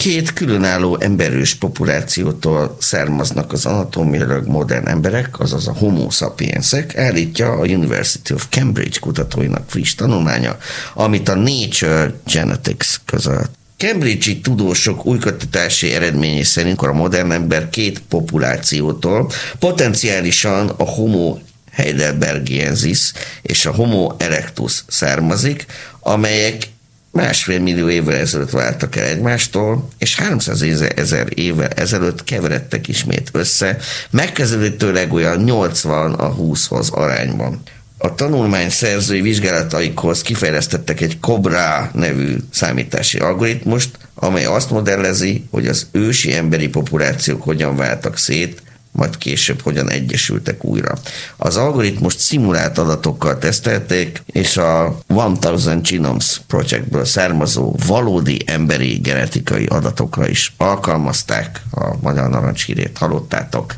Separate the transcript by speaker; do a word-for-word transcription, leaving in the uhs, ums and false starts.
Speaker 1: Két különálló emberős populációtól származnak az anatómiailag modern emberek, azaz a homo sapiensek, állítja a University of Cambridge kutatóinak friss tanulmánya, amit a Nature Genetics közölt. Cambridge-i tudósok új kutatási eredményei szerint a modern ember két populációtól, potenciálisan a Homo heidelbergiensis és a Homo erectus származik, amelyek másfél millió évvel ezelőtt váltak el egymástól, és háromszázezer évvel ezelőtt keveredtek ismét össze, megközelítőleg olyan nyolcvan a húszhoz arányban. A tanulmány szerzői vizsgálataikhoz kifejlesztettek egy COBRA nevű számítási algoritmust, amely azt modellezi, hogy az ősi emberi populációk hogyan váltak szét, majd később hogyan egyesültek újra. Az algoritmust szimulált adatokkal tesztelték, és a One Genomes Projectből származó valódi emberi genetikai adatokra is alkalmazták. A magyar narancshírét hallottátok.